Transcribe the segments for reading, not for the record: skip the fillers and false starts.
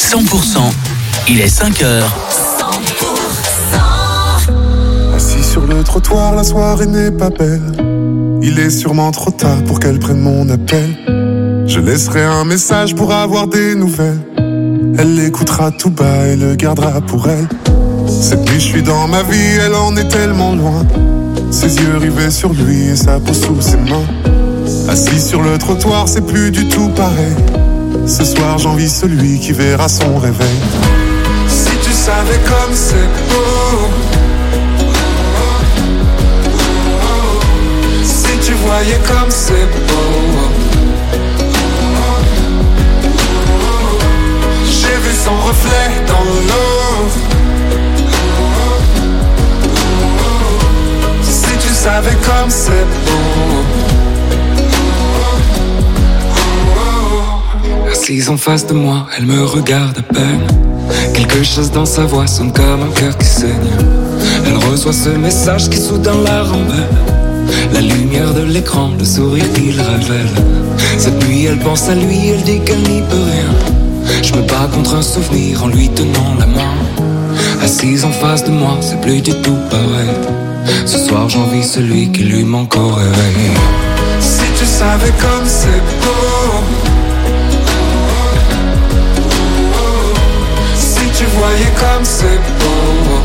100%, il est 5h. 100%. Assis sur le trottoir, la soirée n'est pas belle. Il est sûrement trop tard pour qu'elle prenne mon appel. Je laisserai un message pour avoir des nouvelles. Elle l'écoutera tout bas et le gardera pour elle. Cette nuit je suis dans ma vie, elle en est tellement loin. Ses yeux rivés sur lui et sa peau sous ses mains. Assis sur le trottoir, c'est plus du tout pareil. Ce soir j'envie celui qui verra son réveil. Si tu savais comme c'est beau, si tu voyais comme c'est beau. J'ai vu son reflet dans l'eau. Si tu savais comme c'est beau. Assise en face de moi, elle me regarde à peine. Quelque chose dans sa voix sonne comme un cœur qui saigne. Elle reçoit ce message qui soudain la rend belle. La lumière de l'écran, le sourire qu'il révèle. Cette nuit elle pense à lui, elle dit qu'elle n'y peut rien. Je me bats contre un souvenir en lui tenant la main. Assise en face de moi, c'est plus du tout pareil. Ce soir j'envie celui qui lui manque au réveil. Si tu savais comme c'est beau. Si tu voyais comme c'est beau.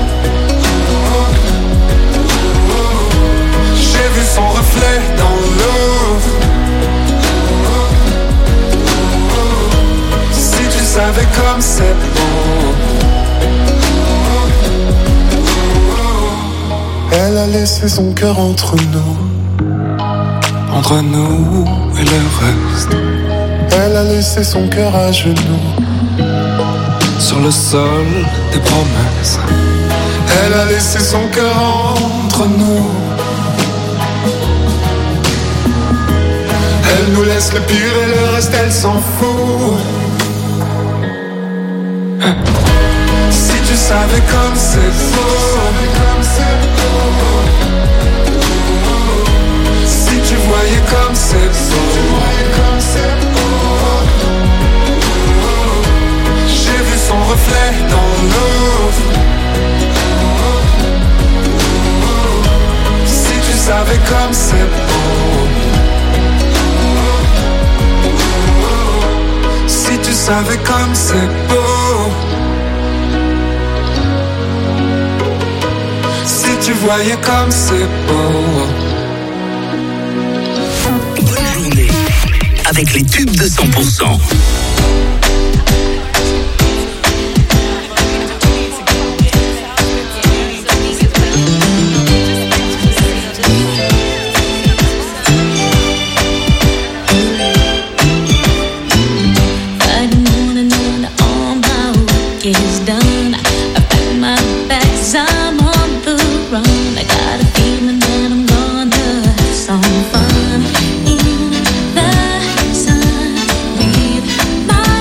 J'ai vu son reflet dans l'eau. Si tu savais comme c'est beau. Elle a laissé son cœur entre nous et le reste. Elle a laissé son cœur à genoux sur le sol des promesses. Elle a laissé son cœur entre nous. Elle nous laisse le pire et le reste elle s'en fout. Si tu savais comme c'est beau. Si tu voyais comme c'est beau. J'ai vu son reflet dans l'eau. Si tu savais comme c'est beau. Si tu savais comme c'est beau. Si tu voyais comme c'est beau. Bonne journée avec les tubes de 100%. Some fun in the sun. Breathe my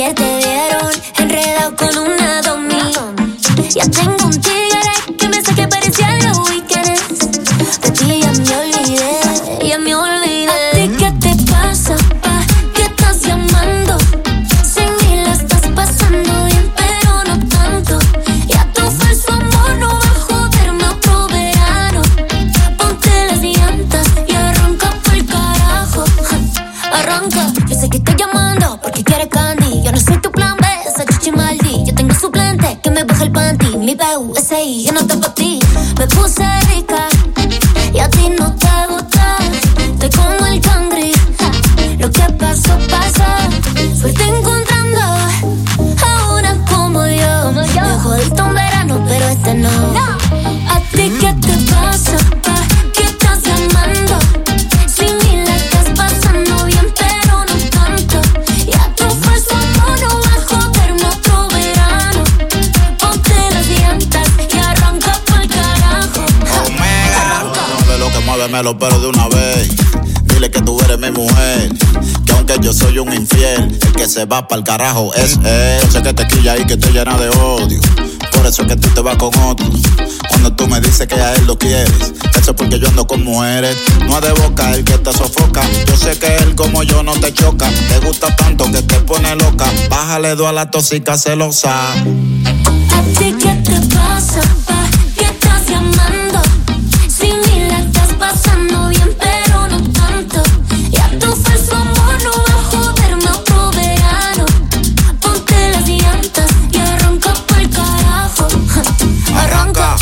ayer te vieron enredado con una domi. Ya tengo un tigre que me saque parecía los weekends. De ti ya me olvidé, ya me olvidé. ¿A ti qué te pasa, pa? ¿Qué estás llamando? Sin mí la estás pasando bien, pero no tanto. Ya tu falso amor no va a joderme otro verano. Ponte las llantas y arranca pa'l carajo. Arranca, yo sé que estoy llamando porque quieres candy. Yo no soy tu plan B, esa chichi maldi. Yo tengo suplente que me baja el panty. Mi PUSI, yo no te pa' ti. Me puse rica y a ti no te gusta. Estoy como el cangri, lo que pasó, pasó. Suerte encontrando a una como yo. Me jodiste un verano, pero este no. ¿A ti qué te pasa, pa? ¿Qué estás llamando? Sin mí la estás pasando bien, pero no tanto. Ya tu falso amor no va a joderme otro verano. Ponte las llantas y arranca pa'l carajo. De lo que muévemelo, pero de una vez. Dile que tú eres mi mujer, que aunque yo soy un infiel, el que se va pa'l carajo es él. Sé que te quilla y que te llena de odio, por eso es que tú te vas con otro. Cuando tú me dices que a él lo quieres, eso es porque yo ando con mujeres. No es de boca el que te sofoca, yo sé que él como yo no te choca. Te gusta tanto que te pone loca, bájale dos a la tóxica celosa. ¿A ti qué te pasa, pa? ¿Qué estás llamando? Sin mí la estás pasando bien, pero no tanto. Ya tu falso amor no va a joderme otro verano. Ponte las llantas y arranca pa'l carajo. Arranca.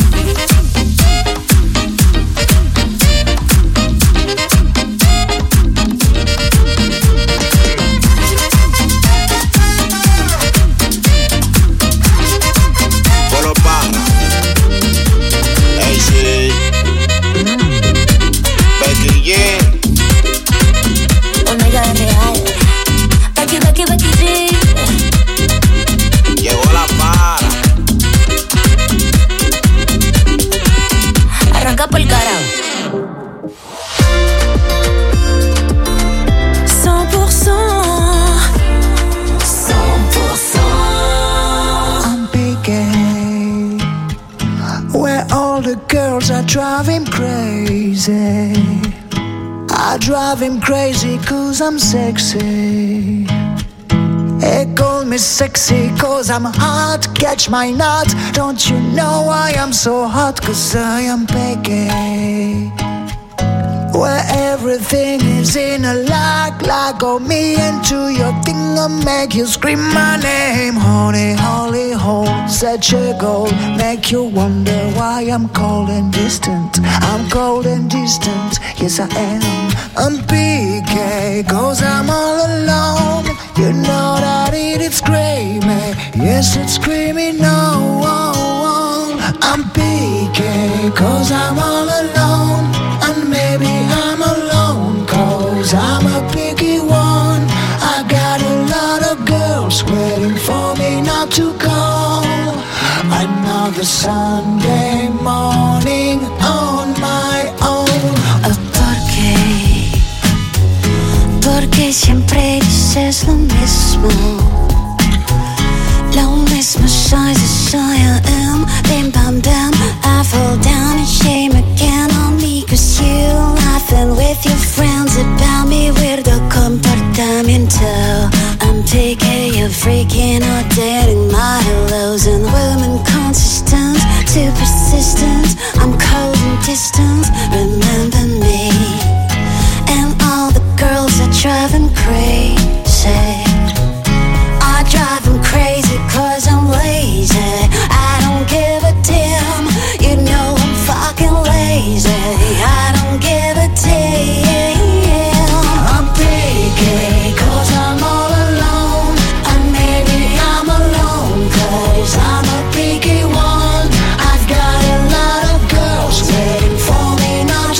Polo Pana, AC, Becky G. Omega real. Becky, Becky, Becky G. Llegó la para. Arranca pa'l carajo. 100%. I'm picking where all the girls are driving crazy. I drive him crazy cause I'm sexy. They call me sexy cause I'm hot. Catch my nut. Don't you know I am so hot cause I am picky. Where everything is in a lock. Go me into your thing and make you scream my name. Honey, holy hole, such a goal. Make you wonder why I'm cold and distant. I'm cold and distant, yes I am. I'm PK, cause I'm all alone. You know that it's screaming, yes it's screaming no. I'm PK, cause I'm all alone. And maybe I'm alone, cause I'm a picky one. I got a lot of girls waiting for me not to call. Another Sunday morning on my own. ¿Por qué? Porque siempre dices lo mismo. Lo mismo size as I am. Bim bam bam, I fall down and shame again on me. Cause you laughing with your friends about me. Weirdo comportamiento. I'm taking you freaking out, dating my hellos. And women consistent, too persistent. I'm cold and distant, remember me. And all the girls are driving crazy. I drive them crazy cause I'm lazy. I don't give a damn. You know I'm fucking lazy. I don't give a damn. I'm picky, cause I'm all alone. And maybe I'm alone, cause I'm a picky one. I've got a lot of girls waiting for me not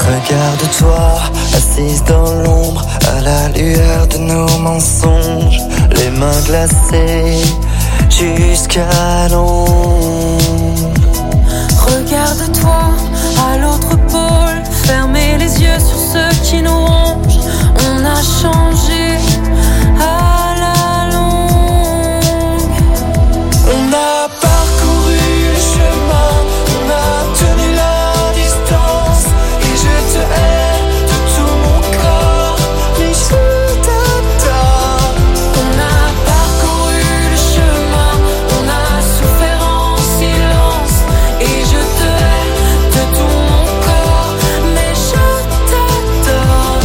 Regarde-toi, assise dans l'ombre, à la lueur de nos mensonges, les mains glacées jusqu'à l'ombre. Regarde-toi à l'autre pôle, fermer les yeux sur ceux qui nous rongent. On a changé à la longue. On a parcouru le chemin, on a tenu la distance, et je te hais de tout mon corps, mais je t'adore. On a parcouru le chemin, on a souffert en silence, et je te hais de tout mon corps, mais je t'adore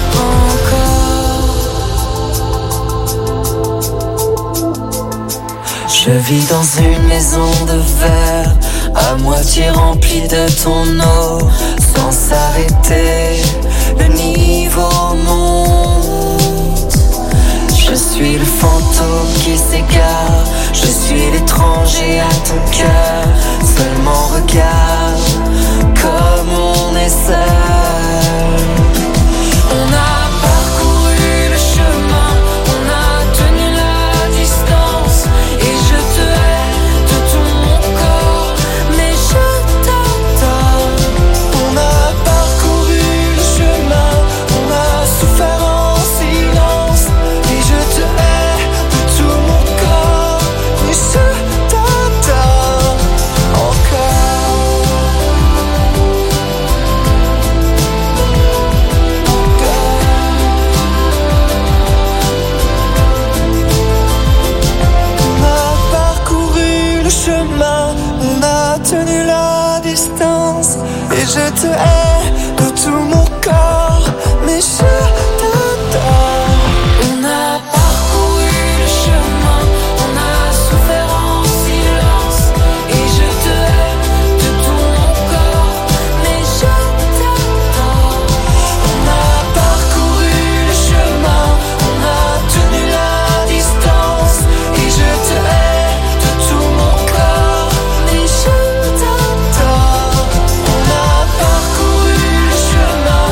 encore. Je vis dans une maison de verre, à moitié remplie de ton eau, sans s'arrêter, le niveau monte. Je suis le fantôme qui s'égare, je suis l'étranger à ton cœur. Seulement regarde comme on est seul. On a parcouru le chemin, on a tenu la distance, et je te hais de tout mon corps, mais je t'adore. On a parcouru le chemin, on a souffert en silence, et je te hais de tout mon corps, mais je t'adore encore. On a parcouru le chemin, on a tenu la distance, et je te hais de tout mon corps, mais je t'adore. On a parcouru le chemin, on a souffert en silence, et je te hais de tout mon corps, mais je t'adore. On a parcouru le chemin, on a tenu la distance, et je te hais de tout mon corps, mais je t'adore. On a parcouru le chemin,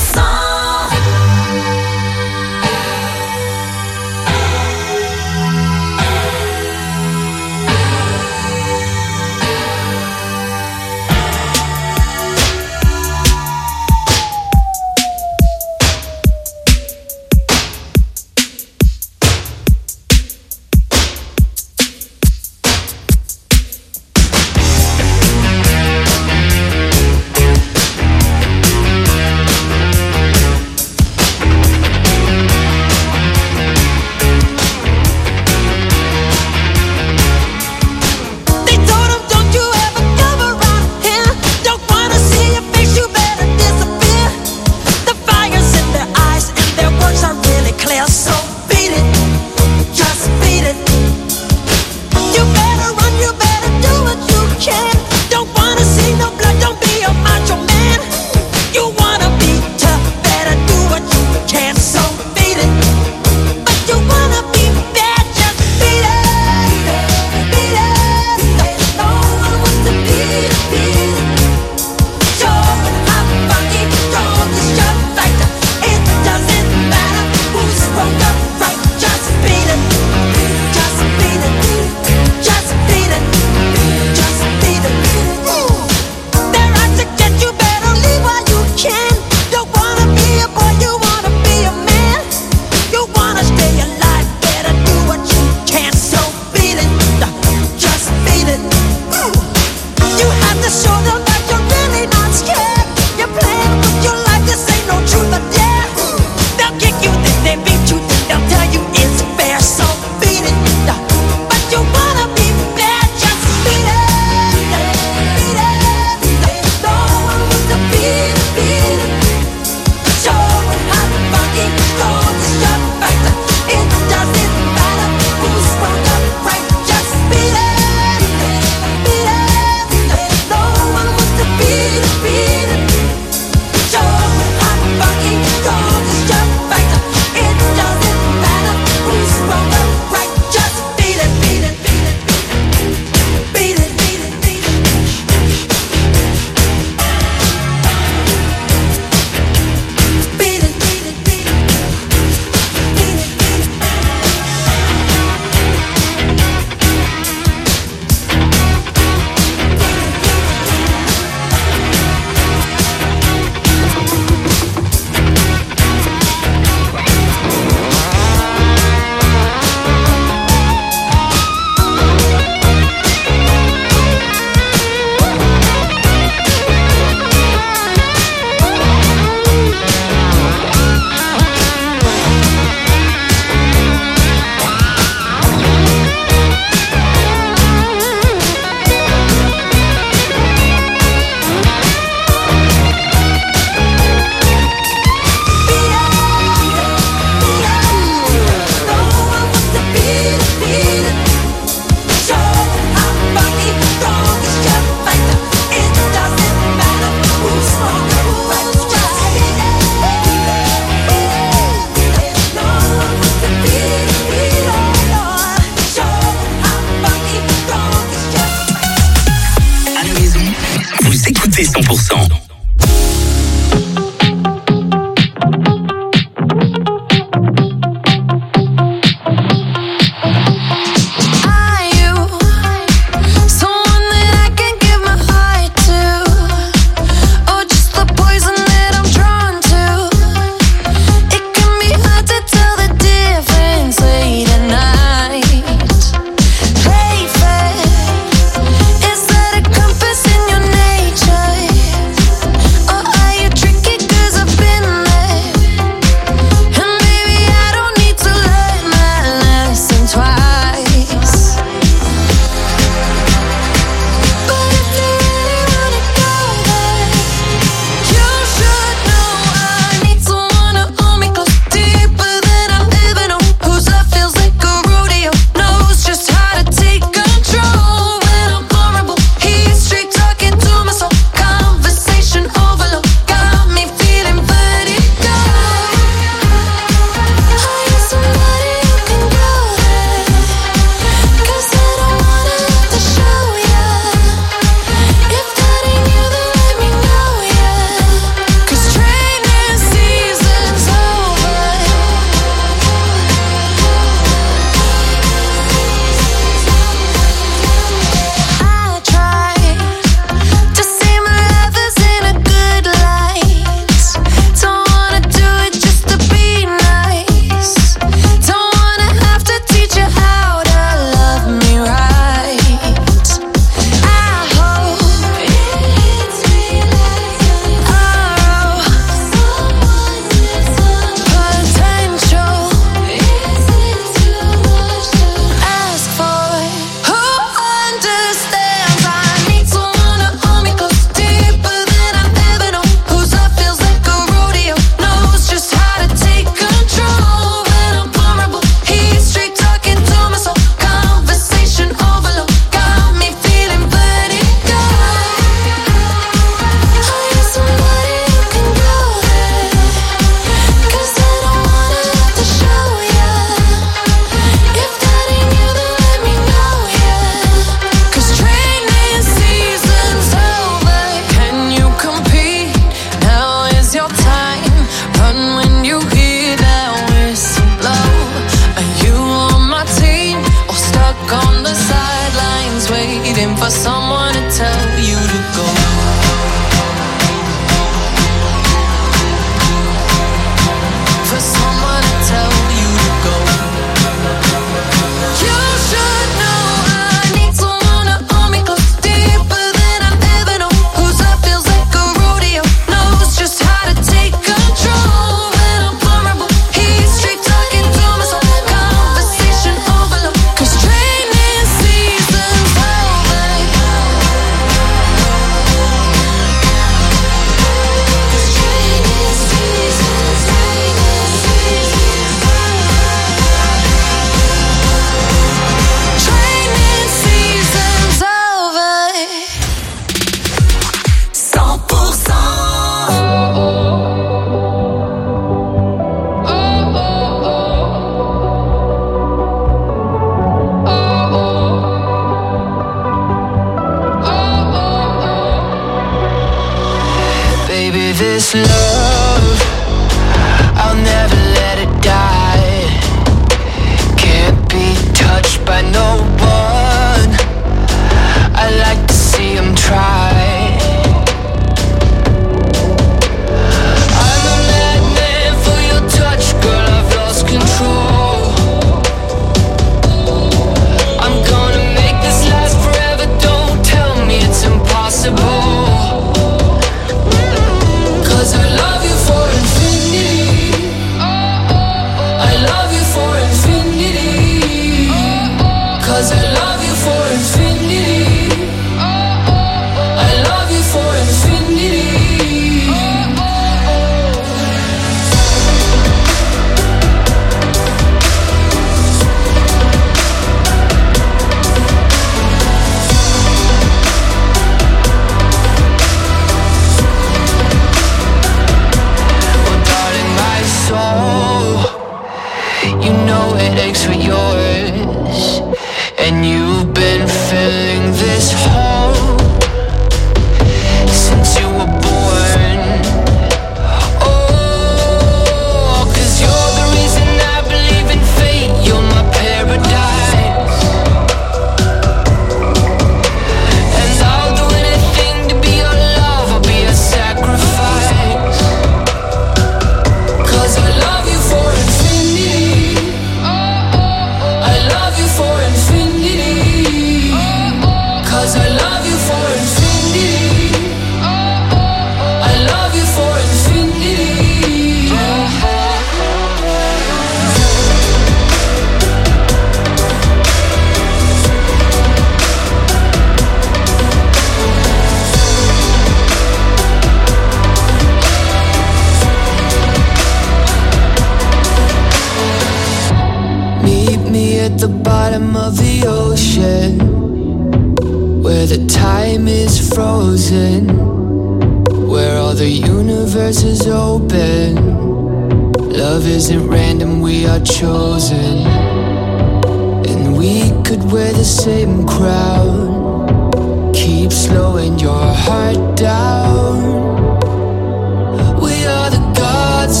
at the bottom of the ocean, where the time is frozen, where all the universe is open. Love isn't random, we are chosen. And we could wear the same crown, keep slowing your heart down. We are the gods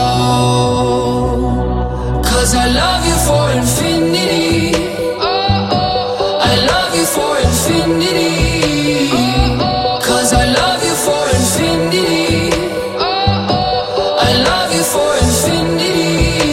now, 'cause I love you for infinity. I love you for infinity. 'Cause I love you for infinity. I love you for infinity.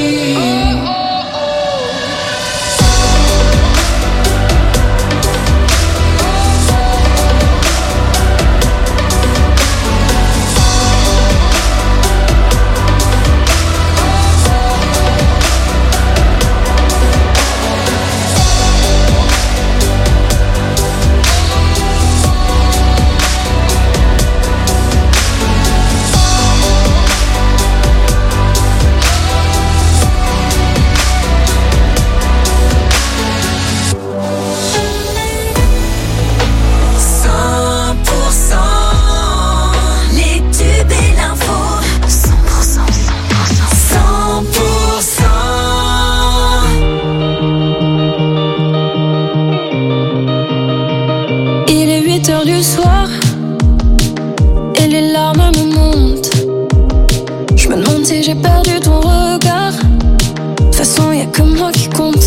J'ai perdu ton regard. De toute façon, y'a que moi qui compte.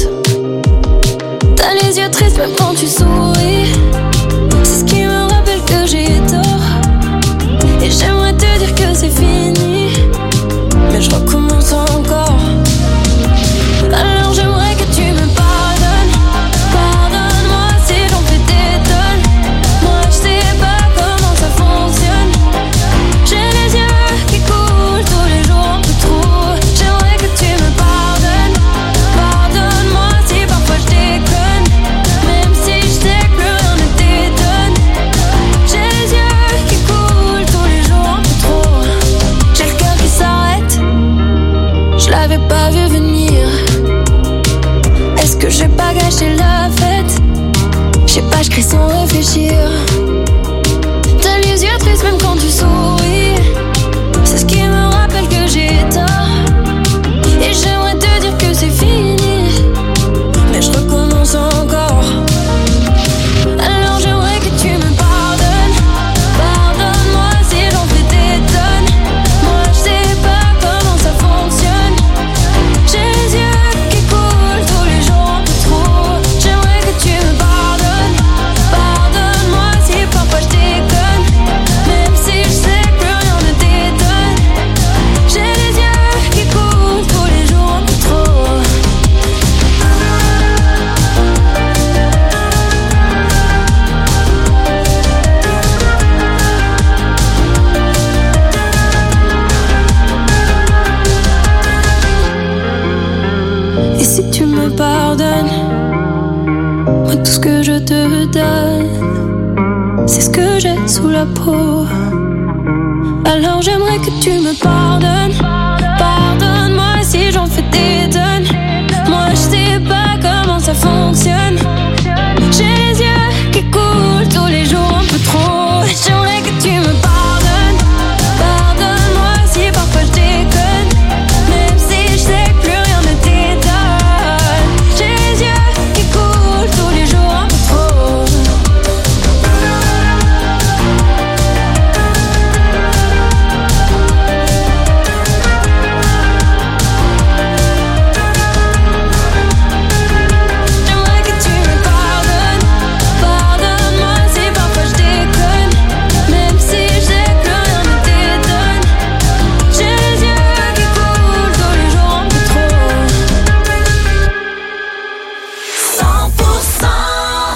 T'as les yeux tristes même quand tu souris. C'est ce qui me rappelle que j'ai tort. Et j'aimerais te dire que c'est fini, mais je recommence encore. Alors j'aimerais que tu me pardonnes. Pardonne-moi si j'en fais des tonnes. Moi je sais pas comment ça fonctionne. J'ai les yeux qui coulent tous les jours un peu trop. J'aimerais que tu me pardonnes. Pardonne-moi si parfois je déconne, même si je sais que plus rien ne t'étonne. J'ai les yeux qui coulent tous les jours un peu trop. J'ai le cœur qui s'arrête, je l'avais pas vu venir. Est-ce que j'ai pas gâché la fête? Je sais pas, je crie sans réfléchir. T'as les yeux tristes même quand tu souris. C'est ce qui me rappelle que j'ai tort. Et j'aimerais te dire que c'est fini, mais je recommence encore. Alors j'aimerais que tu me pardonnes. Pardonne-moi si j'en fais des tonnes. Moi je sais pas comment ça fonctionne. J'ai les yeux qui coulent tous les jours un peu trop. J'aimerais que tu me pardonnes. Pardonne-moi si parfois je déconne, même si je sais que plus rien ne t'étonne. J'ai les yeux qui coulent tous les jours un peu trop. Et si tu me pardonnes, moi tout ce que je te donne, c'est ce que j'ai sous la peau. Alors j'aimerais que tu me pardonnes. Pardonne-moi si j'en fais des tonnes. Moi je sais pas comment ça fonctionne. J'ai les yeux qui coulent tous les jours un peu trop. J'aimerais que tu me pardonnes. Pardonne-moi si parfois je déconne, même si je sais que plus rien ne t'étonne. J'ai les yeux qui coulent tous les jours un peu trop. J'aimerais que tu me pardonnes. Pardonne-moi si parfois je déconne, même si je sais que plus rien ne t'étonne. J'ai les yeux qui coulent tous les jours un peu trop. 100%.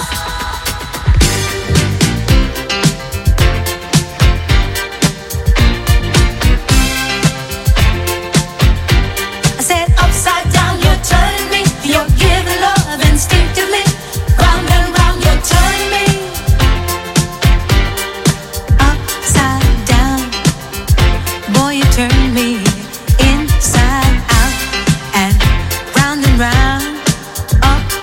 I said upside down, you're turning me. You're giving love instinctively. Round and round, you're turning me. Upside down, boy, you turn me inside out and round, upside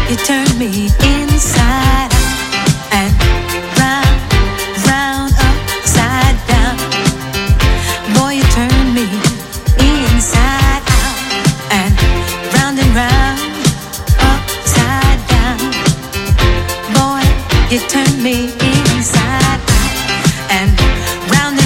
you turn me inside and round, round, upside down. Boy, you turn me inside out and round, upside down. Boy, you turn me inside out and round,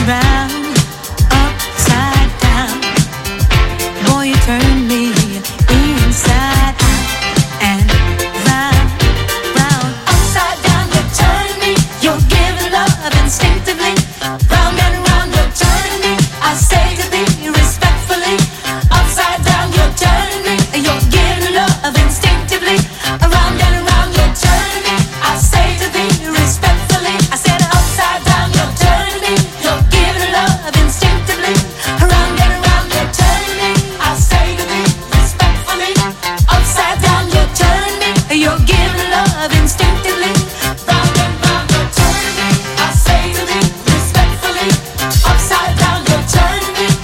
upside down. Boy, you turn me inside out and round, upside down. You turn me, you're giving love instinctively. Round and round, you're turning me. I say to thee respectfully. Upside down, you're turning me, you're giving love instinctively. Round and round, you're turning me. I say to thee respectfully. I said upside down, you're turning me, you're giving love instinctively. Round and round, you're turning me. I say to thee respectfully. Upside down, you're turning me, you're giving love instinctively. Round and round, you're turning me. I say to thee respectfully. Upside down, you're turning me.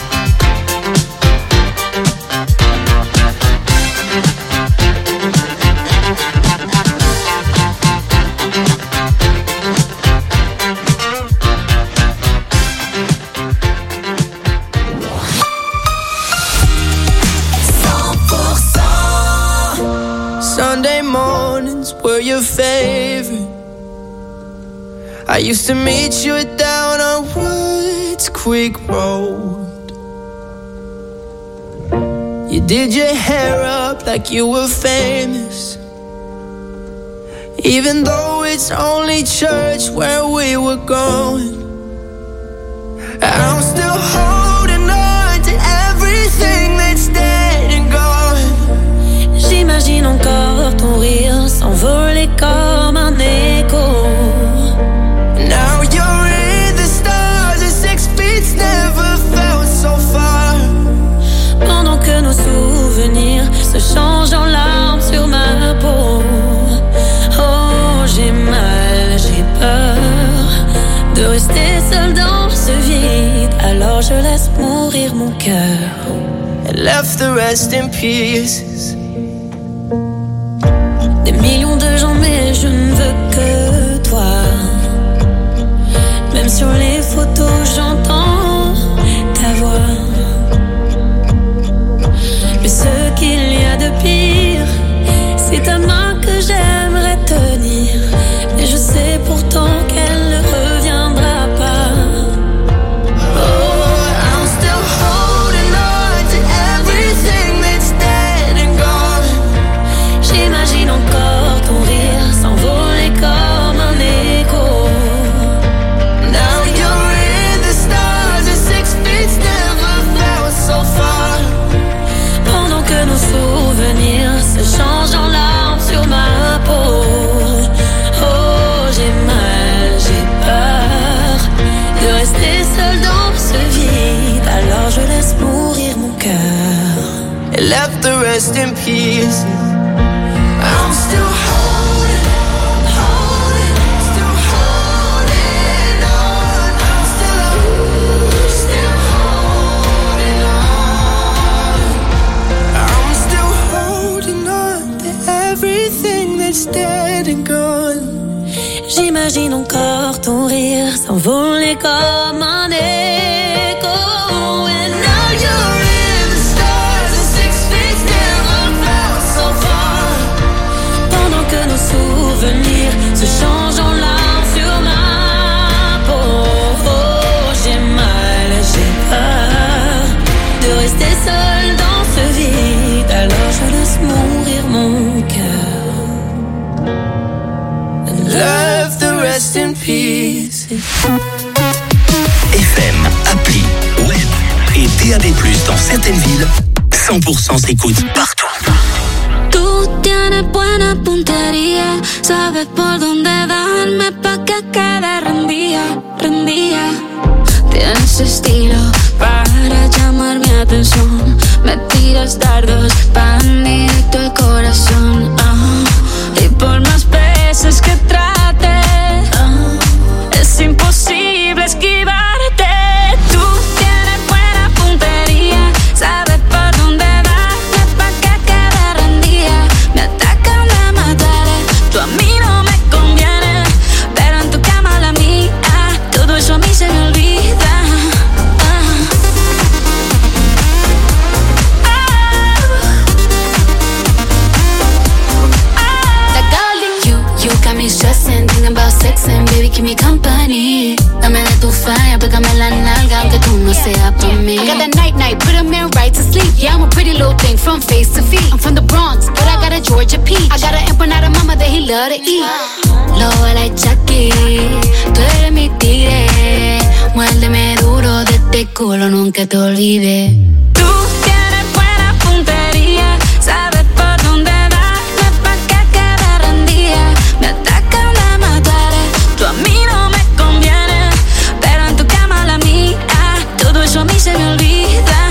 Sunday mornings were your favorite. I used to meet you down on Woods Creek Road. You did your hair up like you were famous, even though it's only church where we were going. I'm still holding on to everything that's dead and gone. J'imagine encore ton rire s'envoler comme un écho. Now you're in the stars and 6 feet never felt so far. Pendant que nos souvenirs se changent en larmes sur ma peau. Oh, j'ai mal, j'ai peur de rester seule dans ce vide. Alors je laisse mourir mon cœur. And left the rest in pieces. Des millions de gens, mais je ne veux que toi. Même sur les photos, j'entends ta voix. Mais ce qu'il y a de pire, c'est ta main que j'aimerais tenir. Mais je sais pourtant qu'elle ne reviendra pas. Oh, I'm still holding on to everything that's dead and gone. J'imagine encore ton rire s'envoler comme un écho. Now you're in the stars and 6 feet never felt so far. Pendant que nos souvenirs se changent en larmes sur ma peau. Oh, j'ai mal, j'ai peur de rester seule dans ce vide. Alors je laisse mourir mon cœur. And left the rest in pieces. I'm still holding still holding on. I'm still holding on. I'm still holding on to everything that's dead and gone. J'imagine encore ton rire s'envoler comme un écho. And now you're in the stars and 6 feet never felt so far. Pendant que nos souvenirs se changent en larmes sur ma peau. Oh, j'ai mal, j'ai peur de rester seule dans ce vide. Alors je laisse mourir mon cœur. Left the rest in peace. FM, appli, web et DAB+ dans certaines villes, 100% s'écoute partout. Tú tienes buena puntería, sabes por dónde darme pa' que quede rendía. Tienes estilo para llamar mi atención, me tiras dardos pan directo al corazón. Y por más veces que trate, es imposible esquivarte. Tú tienes buena puntería, sabes por dónde darme pa' que quede rendida. Me atacan de matar. baby, keep me company. Dame de tu falla, pégame la nalga, aunque tú no seas pa' mí. I got that night, put a man right to sleep. Yeah, I'm a pretty little thing from face to feet. I'm from the Bronx, but I got a Georgia peach. I got an empanada mama that he love to eat. Lobo like Chucky, tú eres mi tigre. Muérdeme duro de este culo, nunca te olvides. Tú tienes buena puntería, sabes por dónde darme pa' que quede rendida. Me atacan, me mataré, tú a mí no me conviene, pero en tu cama la mía, todo eso a mí se me olvida.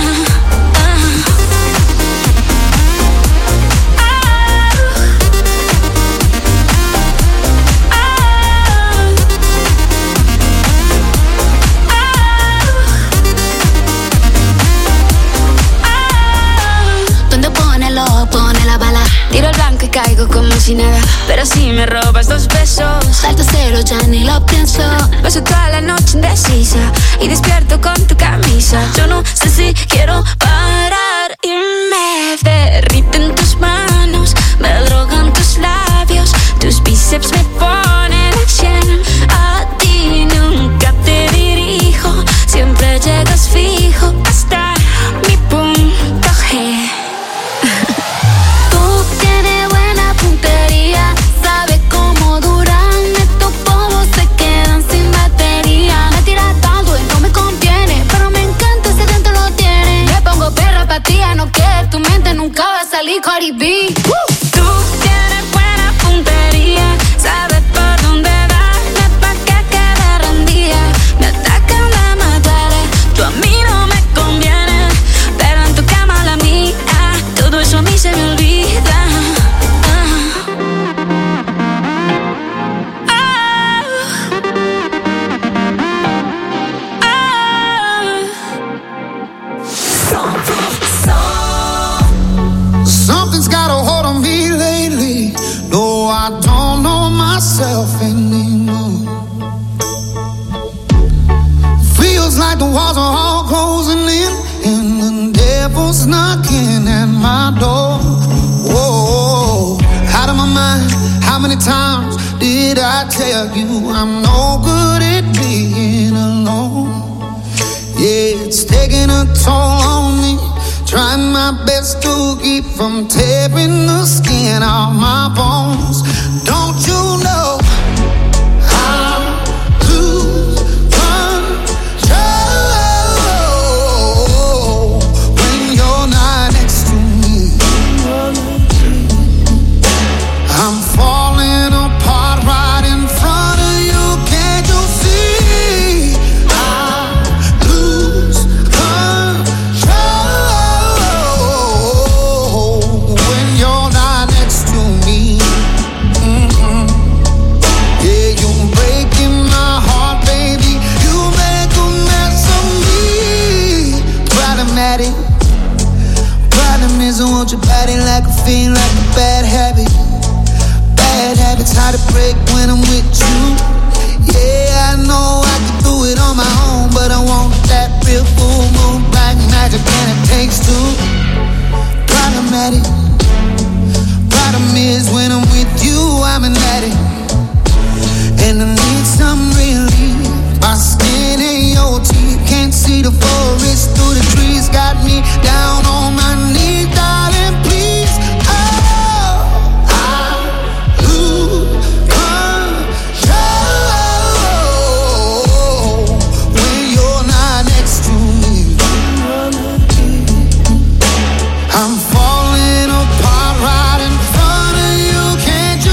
Pone la bala, Tiro el blanco y caigo como si nada, pero si me robas 2 besos, salto cero, ya ni lo pienso. paso toda la noche indecisa y despierto con tu camisa. Yo no sé si quiero parar y me derriten tus manos, me drogan tus labios, tus bíceps me ponen al 100. A ti nunca te dirijo, siempre llegas fijo hasta mi punto G. Sabes cómo duran estos polvos, se quedan sin batería. Me tiras tanto y no me conviene, pero me encanta ese dentro lo tiene. Me pongo perra pa' ti, no quede tu mente, nunca va a salir Cardi B. Tú tienes buena puntería, sabes por dónde darme pa' que quede rendida. Me atacan, me mataré, tú a mí no me conviene, pero en tu cama la mía, todo eso a mí se me olvida. Something's got a hold on me lately. No, I don't know myself anymore. Feels like the walls are all closing in and the devil's knocking at my door. Whoa, out of my mind. How many times did I tell you I'm no good at being alone? Yeah, it's taking a toll on me. Trying my best to keep from tearing the skin off my bones. Don't you know I lose control when you're not next to me? I'm falling apart right in front of you. Can't you see? I lose control when you're not next to me. Yeah, you're breaking my heart, baby. You make a mess of me. Problematic. Problem is I want your body like a fiend, like a bad habit. Bad habits hard to break when I'm with you. Yeah, I know I can do it on my own, but I want that real full moon black magic, and it takes two. Problematic. Problem is when I'm with you, I'm an addict, and I need some relief. My skin and your teeth, can't see the forest through the trees. Got me down on my knees, darling, please. Oh, I lose control when you're not next to me. I'm falling apart right in front of you. Can't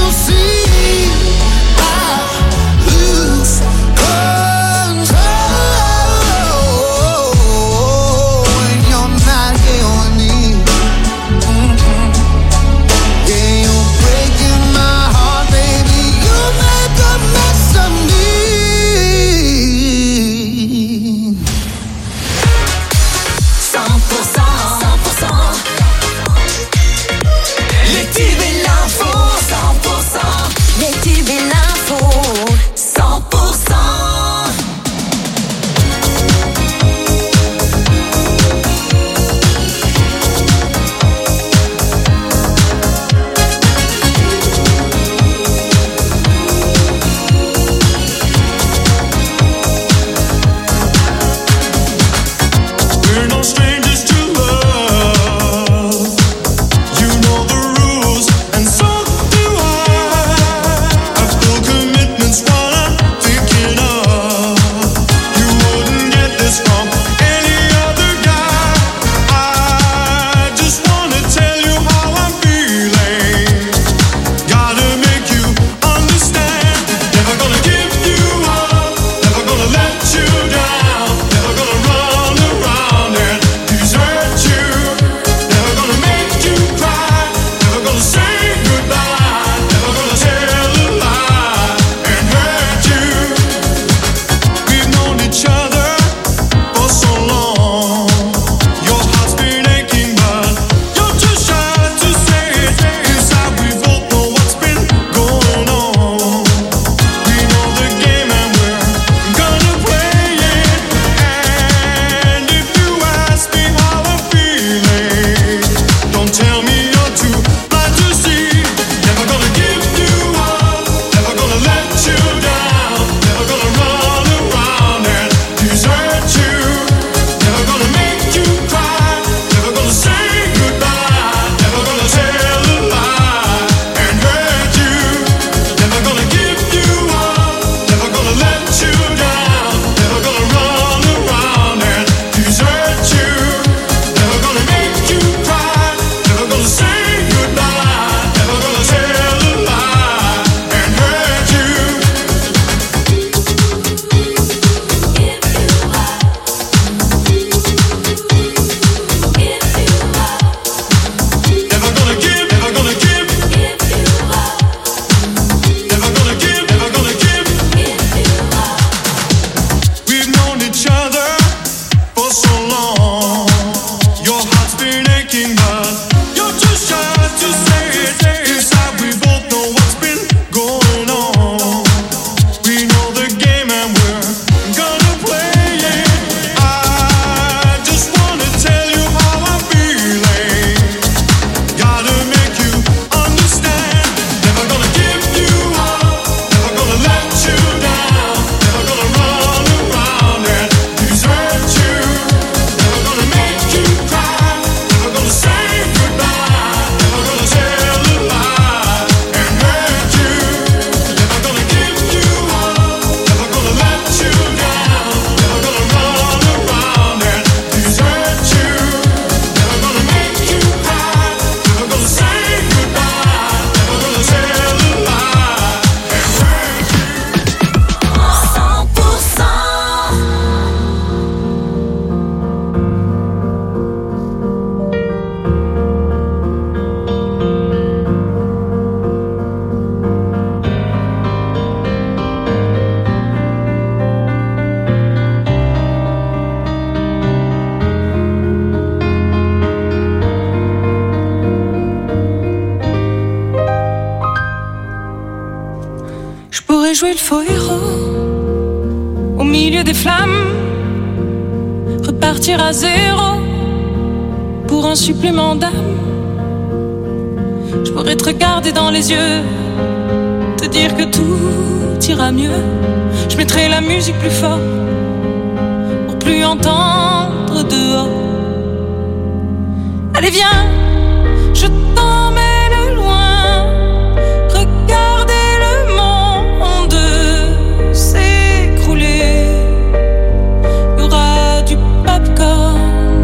pourrais jouer le faux héros au milieu des flammes, repartir à zéro pour un supplément d'âme. Je pourrais te regarder dans les yeux, te dire que tout ira mieux. Je mettrai la musique plus fort pour plus entendre dehors. Allez viens, je t'emmène loin, regarder le monde s'écrouler. Il y aura du popcorn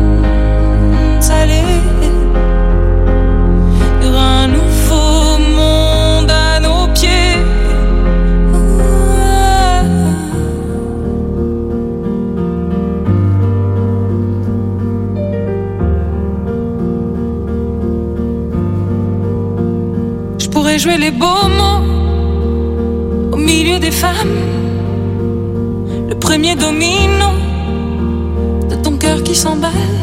salé, il y aura un nouveau monde à nos pieds. Je pourrais jouer les beaux mots au milieu des femmes, le premier domino de ton cœur qui s'emballe.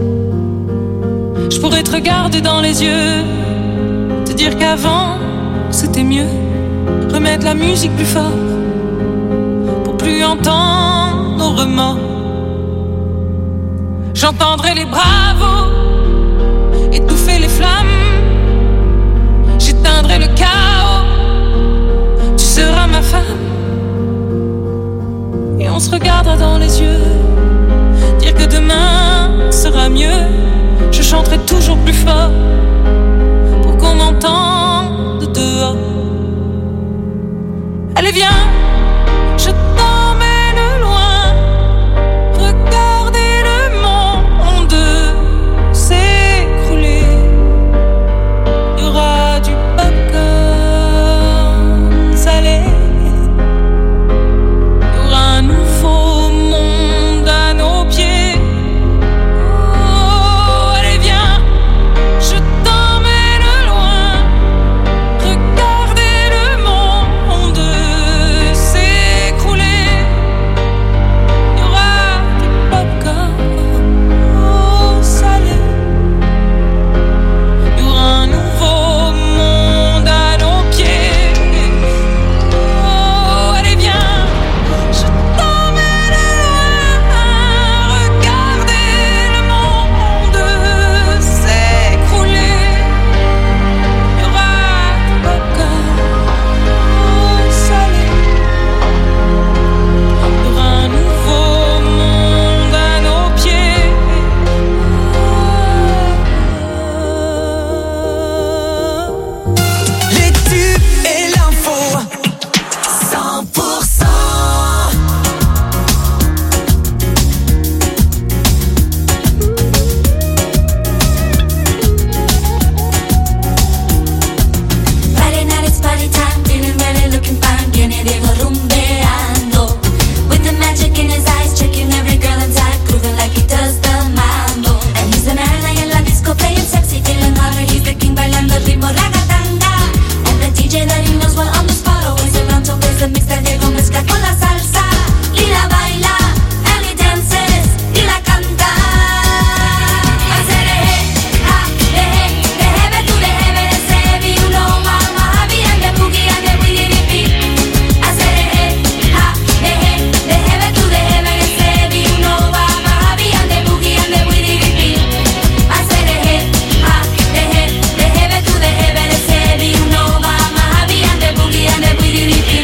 Je pourrais te regarder dans les yeux, te dire qu'avant c'était mieux, remettre la musique plus fort pour plus entendre nos remords. J'entendrai les bravos étouffer les flammes, j'éteindrai le chaos, tu seras ma femme. Et on se regardera dans les yeux, dire que demain sera mieux. Je chanterai toujours plus fort pour qu'on m'entende dehors. Allez viens, je t'emmène loin, regarder le monde s'écrouler. Il y aura du popcorn salé, il y aura un nouveau monde à nos pieds. Oh, allez viens, je t'emmène loin, regarder le monde s'écrouler. Il y aura du popcorn salé, il y aura un nouveau monde à nos pieds. Oh, allez viens, je t'emmène loin, regarder le monde s'écrouler. Il y aura du popcorn salé, il y aura un nouveau monde à nos pieds. Les tubes et l'info 100%. Friday night, it's party time, feeling ready, looking fine, viene Diego rumbeando. With the magic in his eyes, checking every girl inside, grooving like he does the mambo. And he's the man ahí en la disco, playing sexy, feeling hotter, he's the king, bailando el ritmo ragatanga. And the DJ that he knows well on the spot, always around to raise the mix that Diego mezcla con la salsa. Y la baila, and he dances, y la canta. Hacer ha, déjeme tú, déjeme de ser, you know, mama, happy and the boogie and the wiggy beat. Hacer ha, déjeme tú, déjeme de ser, you know, mama, happy and the boogie and the wiggy beat. Hacer ha, déjeme tú, déjeme de ser, you know, mama, happy and the boogie and the wiggy beat.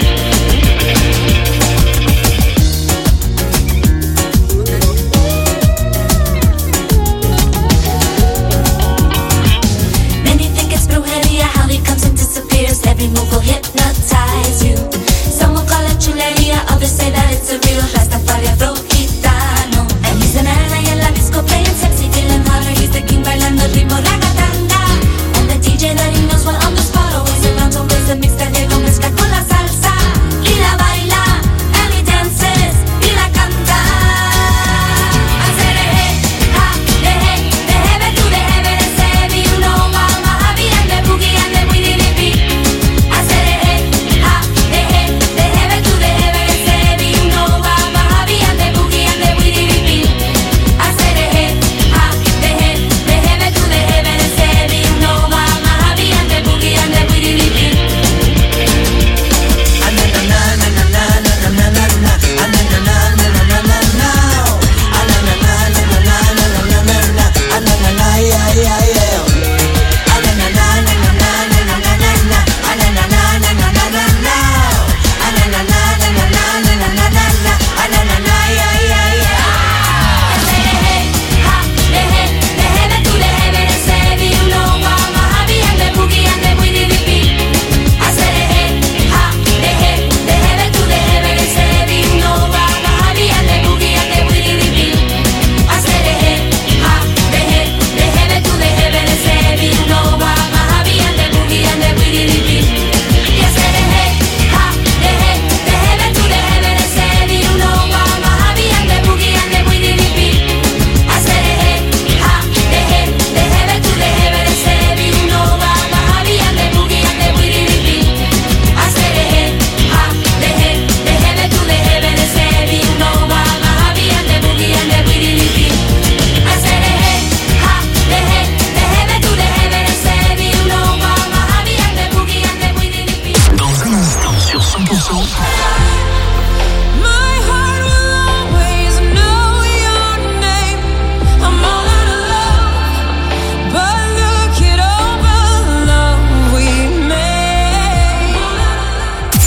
Many think it's brujeria, how he comes and disappears. Every move will hypnotize you. Some will call it chuleria, others say that it's a real Rastafari Afro gitano. And he's the man ahí en la disco, playing sexy, feeling hotter. He's the king, bailando el ritmo ragatanga. And the DJ that he knows well on the spot, always around to raise the mix that Diego mezcla con la salsa. Y la baila, and he dances, y la canta. Hacer ha, déjeme tú, déjeme de ser, you know, mama, happy and the boogie and the wiggy beat. Hacer ha,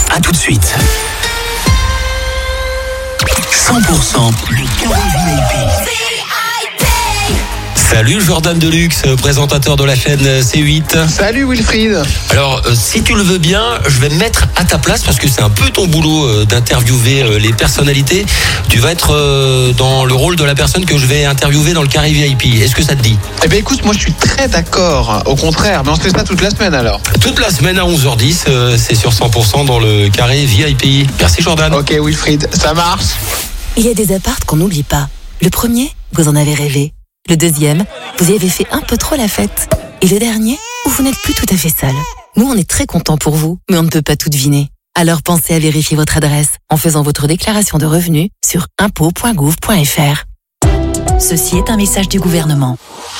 À tout de suite. 100% le carré VIP. Salut Jordan Deluxe, présentateur de la chaîne C8. Salut Wilfried. Alors, si tu le veux bien, je vais me mettre à ta place parce que c'est un peu ton boulot d'interviewer les personnalités. Tu vas être dans le rôle de la personne que je vais interviewer dans le carré VIP. Est-ce que ça te dit ? Eh bien écoute, moi je suis très d'accord. Au contraire, mais on se fait ça toute la semaine alors. Toute la semaine à 11h10, c'est sur 100% dans le carré VIP. Merci Jordan. Ok Wilfried, ça marche. Il y a des apparts qu'on n'oublie pas. Le premier, vous en avez rêvé. Le deuxième, vous y avez fait un peu trop la fête. Et le dernier, où vous n'êtes plus tout à fait seul. Nous, on est très contents pour vous, mais on ne peut pas tout deviner. Alors pensez à vérifier votre adresse en faisant votre déclaration de revenus sur impôts.gouv.fr. Ceci est un message du gouvernement.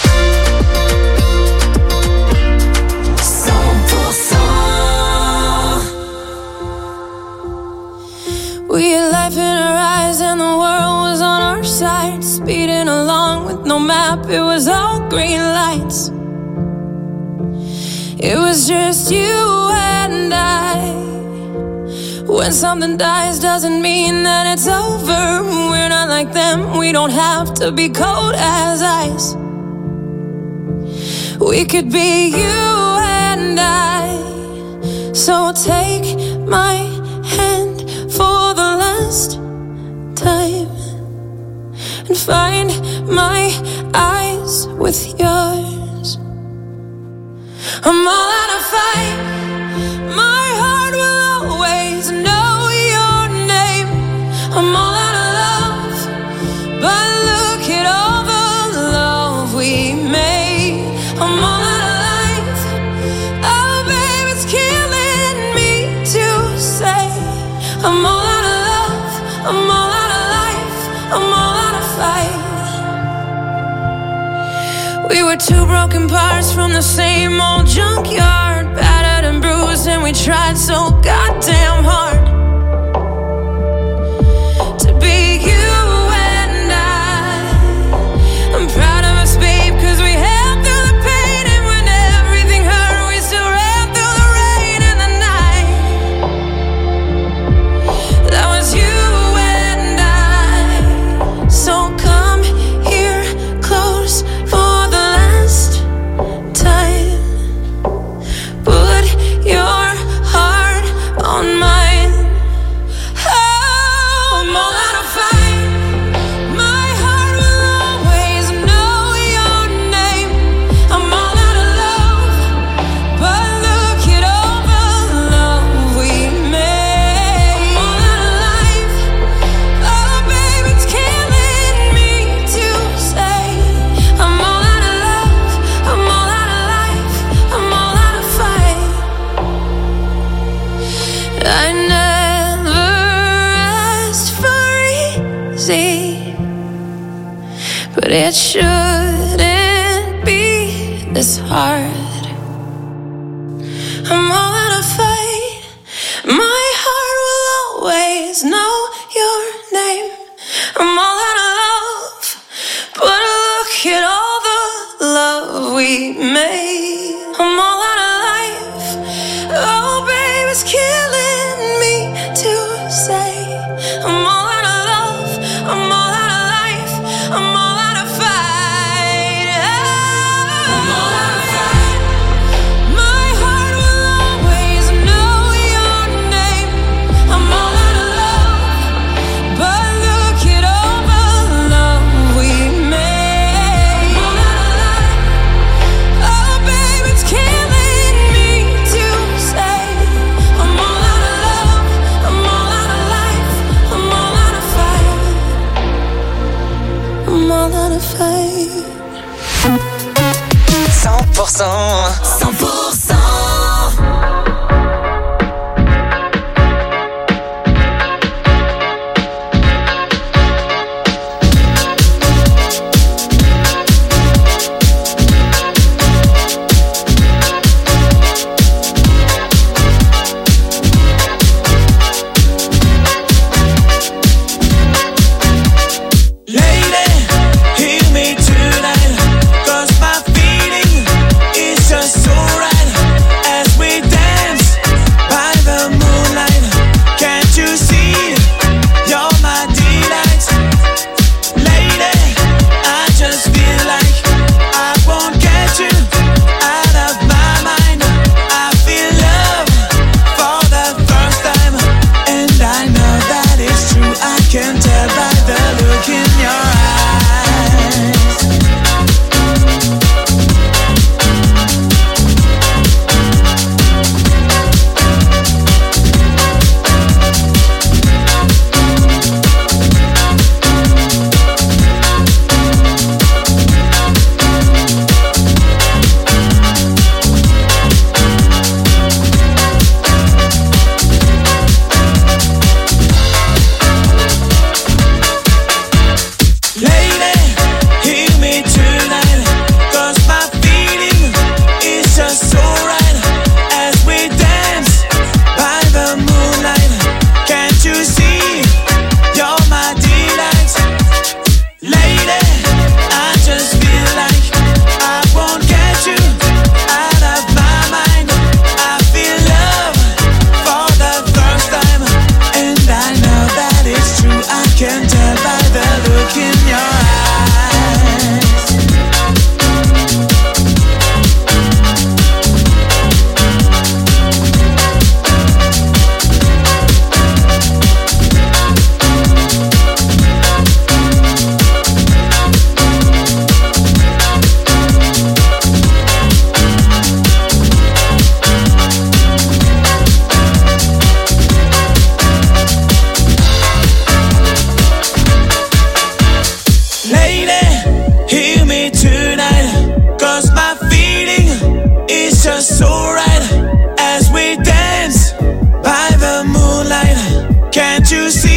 We had life in our eyes and the world was on our side. Speeding along with no map, it was all green lights. It was just you and I. When something dies doesn't mean that it's over. We're not like them, we don't have to be cold as ice. We could be you and I. So take my hand for the last time and find my eyes with yours. I'm all out of fight. My heart will always know your name. I'm all out of love, but look at all the love we made. I'm all out of life. Oh babe, it's killing me to say I'm all out of love, I'm all out of life, I'm all out of fight. We were two broken parts from the same old junkyard, battered and bruised, and we tried so goddamn hard to be you and I'm proud of us, babe, cause we held through the pain, and when everything hurt, we still ran through the rain and the night. That was you and I. So come here close for the last time. Put your heart on mine. Oh, I'm all out of fight. My heart will always know your name. I'm all out of love, but look at all the love we made. I'm all out of life. Oh, baby, it's killing me to say I'm all out of love, I'm all out of life, I'm all out of fight. I never asked for easy, but it shouldn't be this hard. I'm all out of fight. My heart will always know your name. I'm all out of love, but look at all the love we made. I'm all out of life. Oh, babe, it's killing me to say I'm all out of love, I'm all out of life, I'm all out of fight. I'm all out of fight. My heart will always know your name. I'm all out of love, but look at all the Can't you see?